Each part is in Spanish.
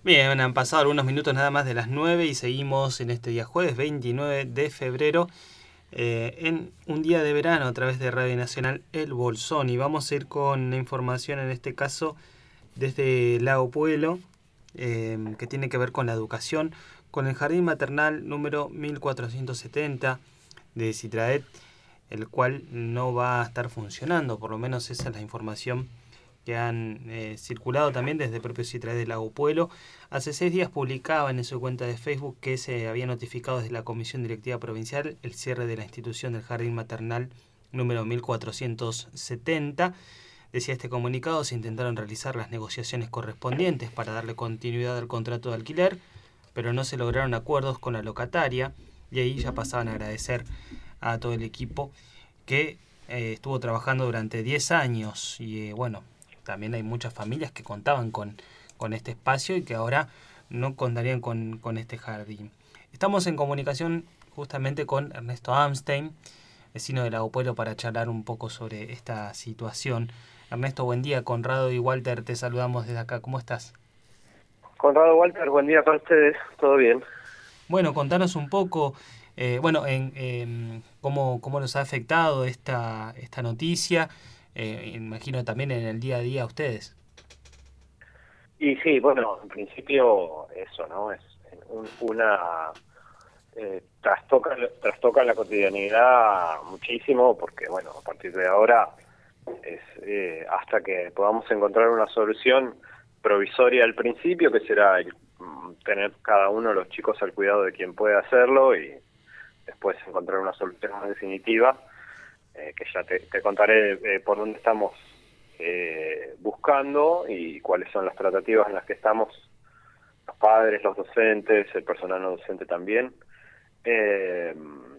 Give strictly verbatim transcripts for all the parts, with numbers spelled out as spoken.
Bien, han pasado algunos minutos nada más de las nueve y seguimos en este día jueves veintinueve de febrero eh, en un día de verano a través de Radio Nacional El Bolsón, y vamos a ir con la información en este caso desde Lago Pueblo, eh, que tiene que ver con la educación, con el jardín maternal número mil cuatrocientos setenta de Citraet, el cual no va a estar funcionando, por lo menos esa es la información que han eh, circulado también desde el propio Citraet de Lago Pueblo. Hace seis días publicaban en su cuenta de Facebook que se había notificado desde la Comisión Directiva Provincial el cierre de la institución del Jardín Maternal número mil cuatrocientos setenta. Decía este comunicado, se intentaron realizar las negociaciones correspondientes para darle continuidad al contrato de alquiler, pero no se lograron acuerdos con la locataria, y ahí ya pasaban a agradecer a todo el equipo que eh, estuvo trabajando durante diez años y eh, bueno, también hay muchas familias que contaban con, con este espacio y que ahora no contarían con, con este jardín. Estamos en comunicación justamente con Ernesto Amstein, vecino de Lago Pueblo, para charlar un poco sobre esta situación. Ernesto, buen día. Conrado y Walter, te saludamos desde acá. ¿Cómo estás? Conrado, Walter, buen día para ustedes. ¿Todo bien? Bueno, contanos un poco, eh, bueno, en, en cómo, cómo los ha afectado esta, esta noticia, eh, imagino también en el día a día a ustedes. Y sí, bueno, en principio eso, ¿no? Es un, una... Eh, trastoca, trastoca la cotidianidad muchísimo porque, bueno, a partir de ahora es eh, hasta que podamos encontrar una solución provisoria al principio, que será el, tener cada uno de los chicos al cuidado de quien puede hacerlo, y después encontrar una solución más definitiva, eh, que ya te, te contaré eh, por dónde estamos eh, buscando y cuáles son las tratativas en las que estamos los padres, los docentes, el personal no docente también. Eh,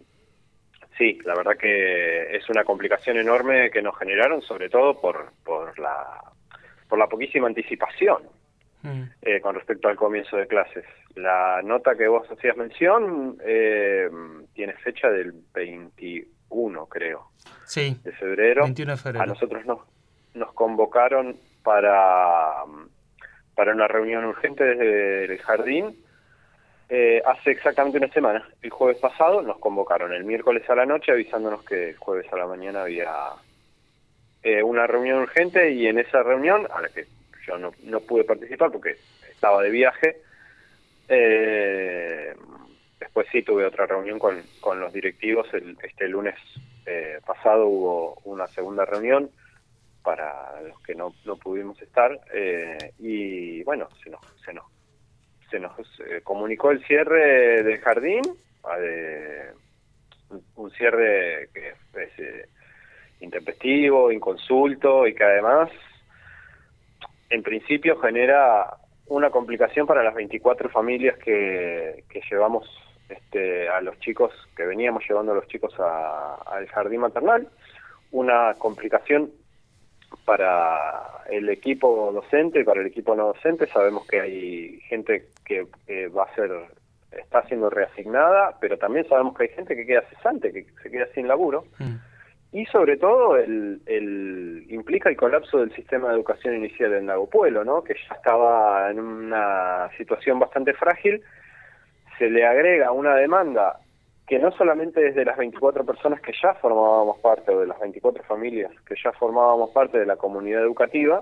sí, la verdad que es una complicación enorme que nos generaron, sobre todo por, por la por la poquísima anticipación Mm. eh, con respecto al comienzo de clases. La nota que vos hacías mención eh, tiene fecha del veintiuno, creo, Sí, de febrero. veintiuno de A febrero. nosotros nos, nos convocaron para, para una reunión urgente desde el jardín. Eh, hace exactamente una semana, el jueves pasado, nos convocaron el miércoles a la noche avisándonos que el jueves a la mañana había eh, una reunión urgente, y en esa reunión, a la que yo no, no pude participar porque estaba de viaje, eh, después sí tuve otra reunión con, con los directivos. El, este lunes eh, pasado hubo una segunda reunión para los que no, no pudimos estar, eh, y bueno, se nos, se nos se nos eh, comunicó el cierre del jardín, eh, un, un cierre que es eh, intempestivo, inconsulto, y que además en principio genera una complicación para las veinticuatro familias que, que llevamos este, a los chicos, que veníamos llevando a los chicos a, al jardín maternal, una complicación para el equipo docente y para el equipo no docente. Sabemos que hay gente que eh, va a ser, está siendo reasignada, pero también sabemos que hay gente que queda cesante, que se queda sin laburo, Mm. y sobre todo el, el implica el colapso del sistema de educación inicial en Lago Pueblo, ¿no? Que ya estaba en una situación bastante frágil. Se le agrega una demanda que no solamente es de las veinticuatro personas que ya formábamos parte, o de las veinticuatro familias que ya formábamos parte de la comunidad educativa,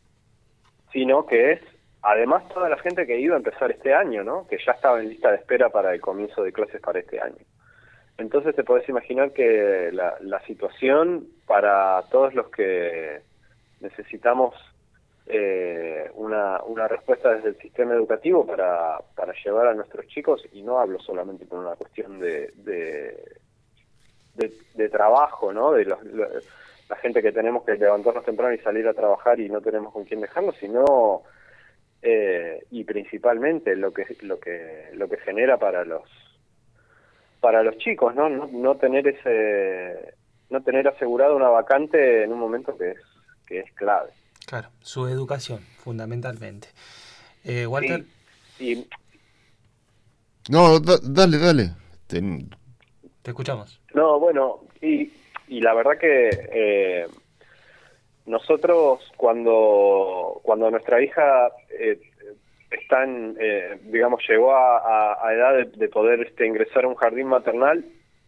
sino que es además toda la gente que iba a empezar este año, ¿no? Que ya estaba en lista de espera para el comienzo de clases para este año. Entonces te podés imaginar que la, la situación para todos los que necesitamos eh, una, una respuesta desde el sistema educativo para, para llevar a nuestros chicos, y no hablo solamente por una cuestión de, de, de, de trabajo, ¿no? De los, los, la gente que tenemos que levantarnos temprano y salir a trabajar y no tenemos con quién dejarnos, sino eh, y principalmente lo que lo que lo que genera para los para los chicos, ¿no? No, no tener ese no tener asegurado una vacante en un momento que es que es clave. Claro, su educación, fundamentalmente. Eh, Walter, Sí, y No, da- dale, dale. Ten- te escuchamos. no, bueno, y, y la verdad que eh, nosotros cuando cuando nuestra hija eh, están, eh, digamos, llegó a, a, a edad de, de poder este, ingresar a un jardín maternal,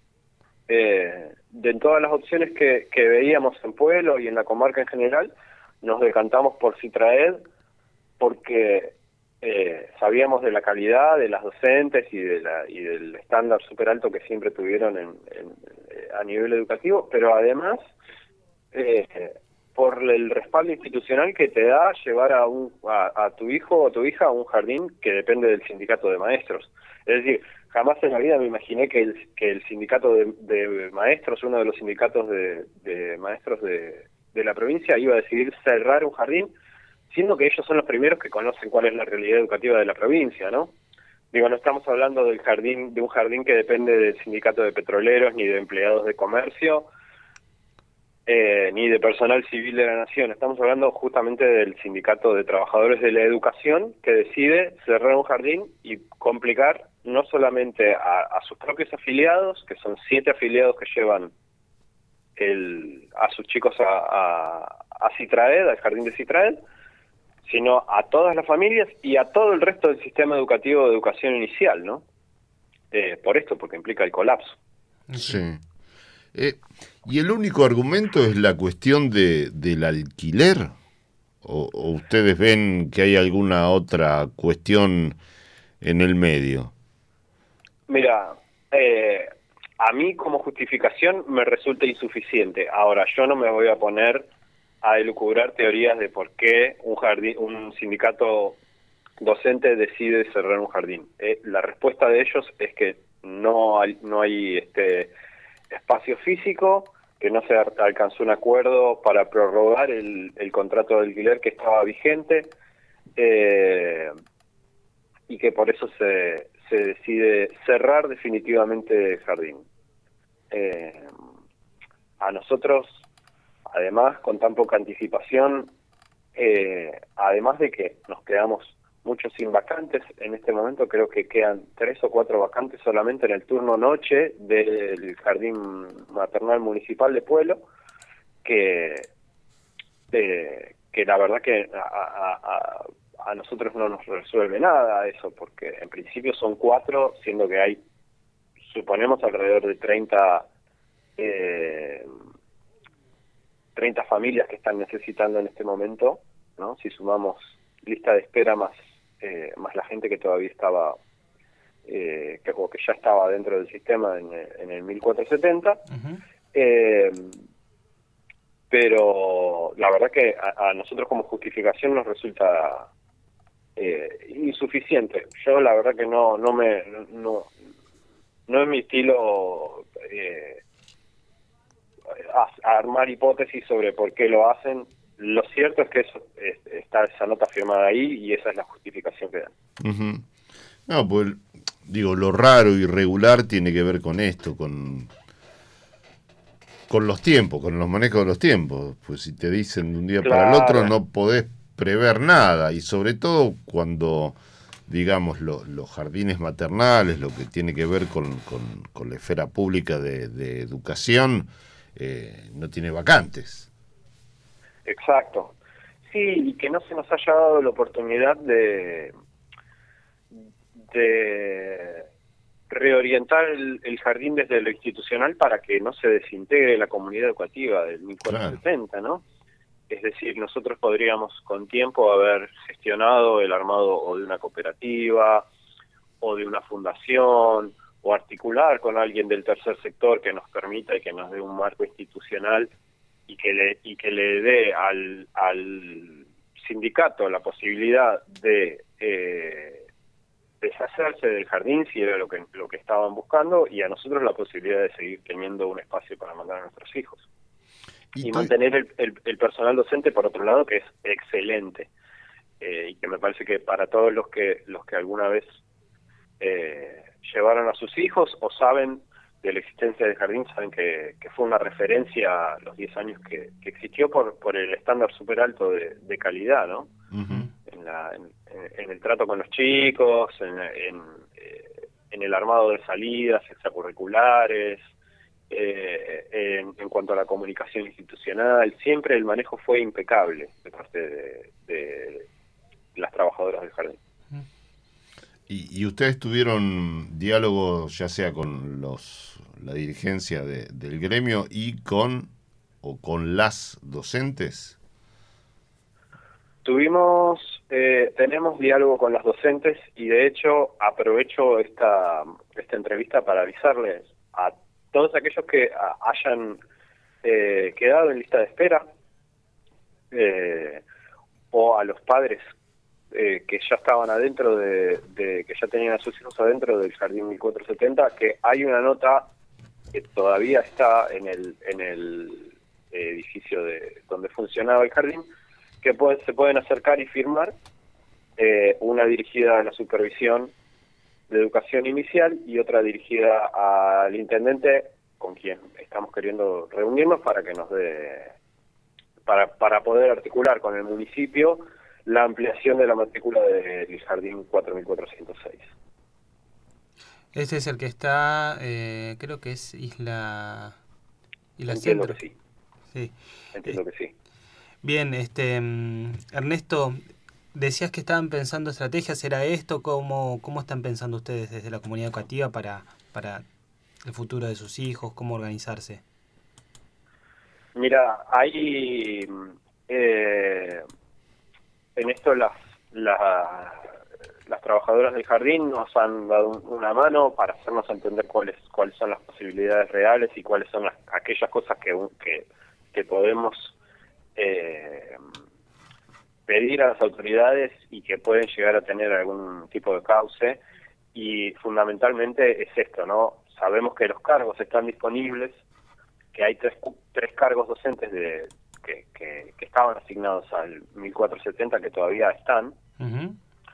eh, de todas las opciones que, que veíamos en Pueblo y en la comarca en general, nos decantamos por Citraed, porque eh, sabíamos de la calidad de las docentes y de la y del estándar súper alto que siempre tuvieron en, en, a nivel educativo, pero además eh, por el respaldo institucional que te da llevar a, un, a, a tu hijo o tu hija a un jardín que depende del sindicato de maestros. Es decir, jamás en la vida me imaginé que el, que el sindicato de, de maestros, uno de los sindicatos de, de maestros de, de la provincia, iba a decidir cerrar un jardín, siendo que ellos son los primeros que conocen cuál es la realidad educativa de la provincia, ¿no? Digo, no estamos hablando del jardín, de un jardín que depende del sindicato de petroleros, ni de empleados de comercio, eh, ni de personal civil de la nación. Estamos hablando justamente del sindicato de trabajadores de la educación, que decide cerrar un jardín y complicar no solamente a, a sus propios afiliados, que son siete afiliados que llevan el, a sus chicos a, a, a Citraed, al jardín de Citraed, sino a todas las familias y a todo el resto del sistema educativo de educación inicial, ¿no? Eh, por esto, porque implica el colapso. Sí. Eh, ¿Y el único argumento es la cuestión de del alquiler? ¿O, o ustedes ven que hay alguna otra cuestión en el medio? Mira, eh, a mí como justificación me resulta insuficiente. Ahora, yo no me voy a poner a elucubrar teorías de por qué un jardín, un sindicato docente decide cerrar un jardín. Eh, la respuesta de ellos es que no hay, no hay este espacio físico, que no se alcanzó un acuerdo para prorrogar el, el contrato de alquiler que estaba vigente, eh, y que por eso se, se decide cerrar definitivamente el jardín. Eh, a nosotros, además, con tan poca anticipación, eh, además de que nos quedamos muchos sin vacantes, en este momento creo que quedan tres o cuatro vacantes solamente en el turno noche del Jardín Maternal Municipal de Pueblo, que, eh, que la verdad que a, a, a, a nosotros no nos resuelve nada eso, porque en principio son cuatro, siendo que hay, suponemos, alrededor de treinta... Eh, treinta familias que están necesitando en este momento, ¿no? Si sumamos lista de espera más eh, más la gente que todavía estaba, eh, que, o que ya estaba dentro del sistema en, en el mil cuatrocientos setenta, uh-huh. eh, pero la verdad que a, a nosotros como justificación nos resulta eh, insuficiente. Yo la verdad que no no me no no es mi estilo eh, a, a armar hipótesis sobre por qué lo hacen. Lo cierto es que eso, es, está esa nota firmada ahí y esa es la justificación que dan. Uh-huh. No, pues digo, lo raro y irregular tiene que ver con esto, con con los tiempos, con los manejos de los tiempos. Pues si te dicen de un día claro. para el otro no podés prever nada, y sobre todo cuando, digamos, lo, los jardines maternales, lo que tiene que ver con, con, con la esfera pública de, de educación, eh, no tiene vacantes. Exacto. Sí, y que no se nos haya dado la oportunidad de, de reorientar el, el jardín desde lo institucional para que no se desintegre la comunidad educativa del mil cuatrocientos setenta, claro. ¿no? Es decir, nosotros podríamos con tiempo haber gestionado el armado o de una cooperativa o de una fundación, o articular con alguien del tercer sector que nos permita y que nos dé un marco institucional y que le y que le dé al, al sindicato la posibilidad de eh, deshacerse del jardín si era lo que lo que estaban buscando, y a nosotros la posibilidad de seguir teniendo un espacio para mandar a nuestros hijos y, y mantener el, el, el personal docente por otro lado, que es excelente, eh, y que me parece que para todos los que los que alguna vez eh, llevaron a sus hijos o saben de la existencia del jardín, saben que, que fue una referencia a los diez años que, que existió por por el estándar súper alto de, de calidad, ¿no? Uh-huh. en, la, en, en el trato con los chicos, en, en, en el armado de salidas extracurriculares, eh, en, en cuanto a la comunicación institucional, siempre el manejo fue impecable de parte de, de las trabajadoras del jardín. ¿Y, y ustedes tuvieron diálogo ya sea con los la dirigencia de, del gremio y con o con las docentes? Tuvimos, eh, tenemos diálogo con las docentes y de hecho aprovecho esta, esta entrevista para avisarles a todos aquellos que a, hayan eh, quedado en lista de espera eh, o a los padres eh, que ya estaban adentro de, de, que ya tenían a sus hijos adentro del Jardín mil cuatrocientos setenta, que hay una nota que todavía está en el, en el edificio de donde funcionaba el jardín, que puede, se pueden acercar y firmar, eh, una dirigida a la supervisión de educación inicial y otra dirigida al intendente, con quien estamos queriendo reunirnos para que nos dé, para, para poder articular con el municipio la ampliación de la matrícula del jardín cuatro mil cuatrocientos seis. Este es el que está, eh, creo que es Isla, Isla Entiendo Centro. que sí. Sí. Entiendo Eh, que sí. Bien, este mm, Ernesto, decías que estaban pensando estrategias, ¿era esto? ¿Cómo, cómo están pensando ustedes desde la comunidad educativa para, para el futuro de sus hijos? ¿Cómo organizarse? Mira, hay eh, en esto las, las las trabajadoras del jardín nos han dado una mano para hacernos entender cuáles cuáles son las posibilidades reales y cuáles son las, aquellas cosas que que, que podemos eh, pedir a las autoridades y que pueden llegar a tener algún tipo de cauce, y fundamentalmente es esto, ¿no? Sabemos que los cargos están disponibles, que hay tres, tres cargos docentes de que, que, que estaban asignados al mil cuatrocientos setenta que todavía están, uh-huh.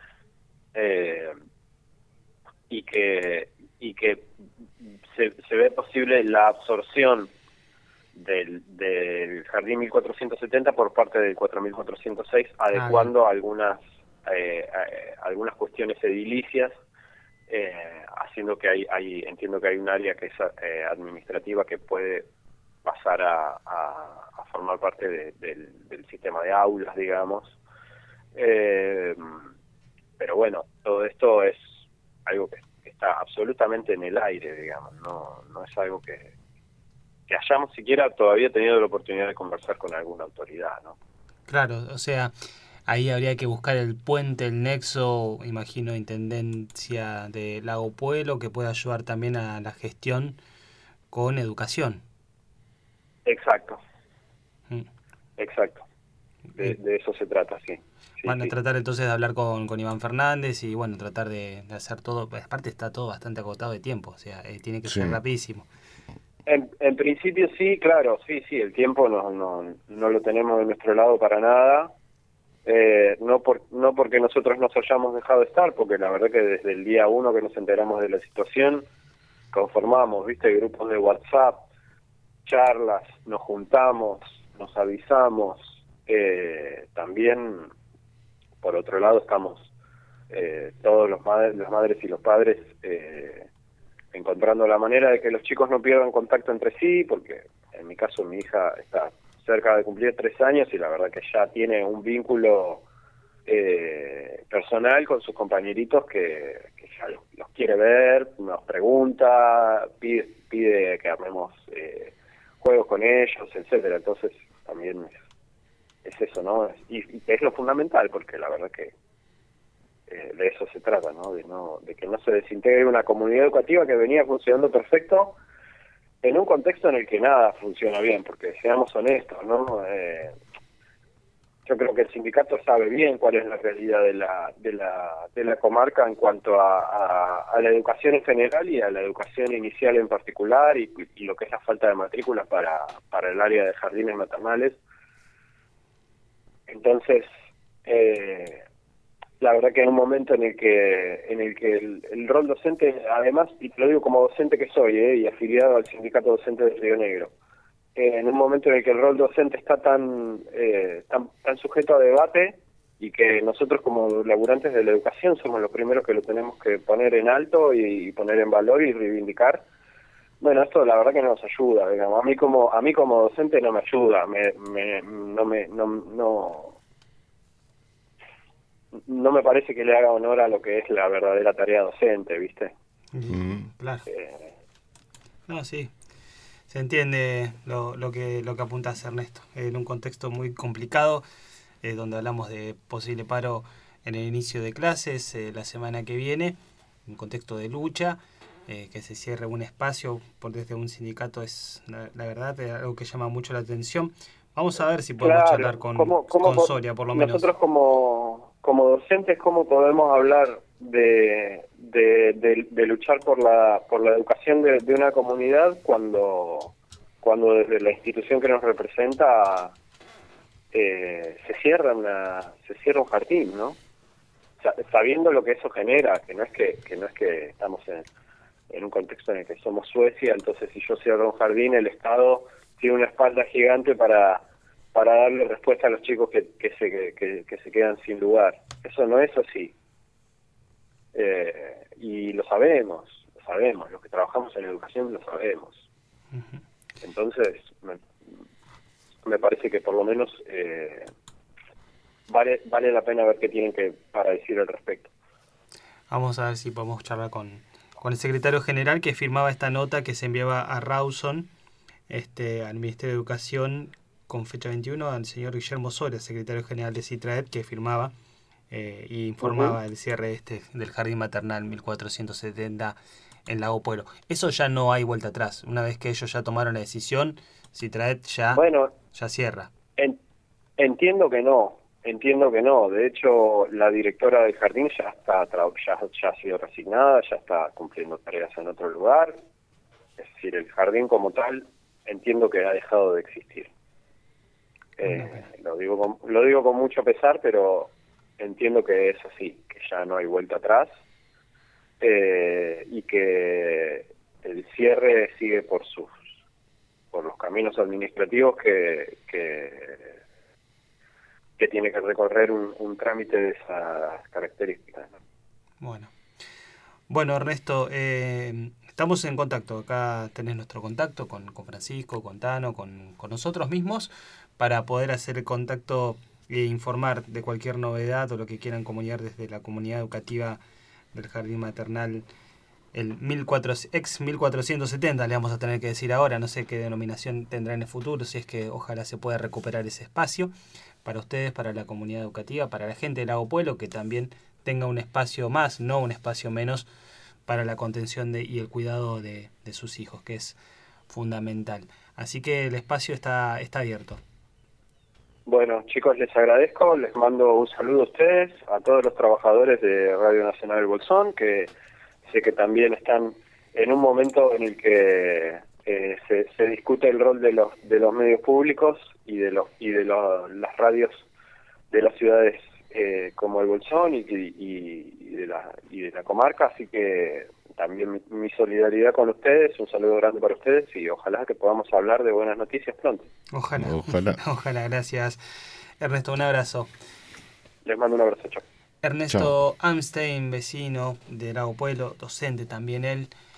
eh, y que y que se, se ve posible la absorción del, del jardín mil cuatrocientos setenta por parte del cuatro mil cuatrocientos seis, adecuando ah, algunas eh, eh, algunas cuestiones edilicias, eh, haciendo que hay, hay entiendo que hay un área que es eh, administrativa que puede pasar a, a, a formar parte de, del, del sistema de aulas, digamos. Eh, pero bueno, todo esto es algo que está absolutamente en el aire, digamos, no, no es algo que, que hayamos siquiera todavía tenido la oportunidad de conversar con alguna autoridad, ¿no? Claro, o sea, ahí habría que buscar el puente, el nexo, imagino, intendencia de Lago Puelo, que pueda ayudar también a la gestión con educación. Exacto, mm. exacto, de, de eso se trata, sí. Sí, Van a sí. tratar entonces de hablar con, con Iván Fernández y bueno, tratar de, de hacer todo, pues aparte está todo bastante agotado de tiempo, o sea, eh, tiene que sí. ser rapidísimo. En, en principio sí, claro, sí, sí, el tiempo no, no, no lo tenemos de nuestro lado para nada, eh, no, por, no porque nosotros nos hayamos dejado de estar, porque la verdad que desde el día uno que nos enteramos de la situación, conformamos, viste, grupos de WhatsApp, charlas, nos juntamos, nos avisamos, eh, también, por otro lado, estamos eh, todos los madres, las madres y los padres eh, encontrando la manera de que los chicos no pierdan contacto entre sí, porque en mi caso mi hija está cerca de cumplir tres años y la verdad que ya tiene un vínculo eh, personal con sus compañeritos que, que ya los, los quiere ver, nos pregunta, pide, pide que armemos eh, juegos con ellos, etcétera. Entonces también es, es eso, ¿no? Y, y es lo fundamental, porque la verdad que eh, de eso se trata, ¿no? De no de que no se desintegre una comunidad educativa que venía funcionando perfecto en un contexto en el que nada funciona bien, porque seamos honestos, ¿no? Eh, yo creo que el sindicato sabe bien cuál es la realidad de la de la de la comarca en cuanto a, a, a la educación en general y a la educación inicial en particular, y, y lo que es la falta de matrículas para para el área de jardines maternales. Entonces, eh, la verdad que en un momento en el que en el que el, el rol docente, además, y te lo digo como docente que soy, eh, y afiliado al sindicato docente de Río Negro, eh, en un momento en el que el rol docente está tan, eh, tan tan sujeto a debate, y que nosotros como laburantes de la educación somos los primeros que lo tenemos que poner en alto y, y poner en valor y reivindicar. Bueno, esto la verdad que no nos ayuda, digamos. A mí como a mí como docente no me ayuda, me, me no me no no no me parece que le haga honor a lo que es la verdadera tarea docente, ¿viste? Mm, claro. Eh, no, sí. Se entiende lo, lo que lo que apuntas, Ernesto. En un contexto muy complicado, eh, donde hablamos de posible paro en el inicio de clases eh, la semana que viene, un contexto de lucha, eh, que se cierre un espacio por desde un sindicato es, la, la verdad, es algo que llama mucho la atención. Vamos a ver si podemos claro, charlar con, ¿cómo, cómo, con Soria, por lo menos. nosotros como, como docentes, ¿cómo podemos hablar de, de, de, de luchar por la, por la educación de, de una comunidad cuando, cuando desde la institución que nos representa eh, se cierra una, se cierra un jardín, ¿no? Sabiendo lo que eso genera, que no es que, que no es que estamos en, en un contexto en el que somos Suecia, entonces si yo cierro un jardín, el Estado tiene una espalda gigante para para darle respuesta a los chicos que, que se que, que se quedan sin lugar. Eso no es así. Eh, y lo sabemos, lo sabemos, los que trabajamos en educación lo sabemos. Uh-huh. Entonces, me, me parece que por lo menos eh, vale vale la pena ver qué tienen que para decir al respecto. Vamos a ver si podemos charlar con, con el secretario general que firmaba esta nota que se enviaba a Rawson, este, al Ministerio de Educación, con fecha veintiuno, al señor Guillermo Soria, secretario general de CITRAED, que firmaba eh, y informaba uh-huh. el cierre este del jardín maternal mil cuatrocientos setenta en Lago Pueblo. Eso ya no hay vuelta atrás. Una vez que ellos ya tomaron la decisión, CITRAED ya, bueno, ya cierra. En, entiendo que no, entiendo que no. De hecho, la directora del jardín ya está ya, ya ha sido resignada, ya está cumpliendo tareas en otro lugar. Es decir, el jardín como tal, entiendo que ha dejado de existir. Eh, lo digo con, lo digo con mucho pesar, pero entiendo que es así, que ya no hay vuelta atrás eh, y que el cierre sigue por sus por los caminos administrativos que que, que tiene que recorrer un, un trámite de esas características, ¿no? Bueno, bueno Ernesto, eh, estamos en contacto. Acá tenés nuestro contacto con, con Francisco, con Tano, con, con nosotros mismos, para poder hacer el contacto e informar de cualquier novedad o lo que quieran comunicar desde la comunidad educativa del Jardín Maternal, el mil cuatrocientos, ex mil cuatrocientos setenta, le vamos a tener que decir ahora, no sé qué denominación tendrá en el futuro, si es que ojalá se pueda recuperar ese espacio para ustedes, para la comunidad educativa, para la gente de Lago Pueblo, que también tenga un espacio más, no un espacio menos, para la contención de, y el cuidado de, de sus hijos, que es fundamental. Así que el espacio está, está abierto. Bueno, chicos, les agradezco, les mando un saludo a ustedes, a todos los trabajadores de Radio Nacional del Bolsón, que sé que también están en un momento en el que eh, se, se discute el rol de los de los medios públicos y de los y de lo, las radios de las ciudades eh, como el Bolsón y, y, y de la y de la comarca, así que también mi, mi solidaridad con ustedes, un saludo grande para ustedes y ojalá que podamos hablar de buenas noticias pronto. Ojalá, ojalá, ojalá, gracias. Ernesto, un abrazo. Les mando un abrazo, chao. Ernesto Amstein, vecino de Lago Pueblo, docente también él,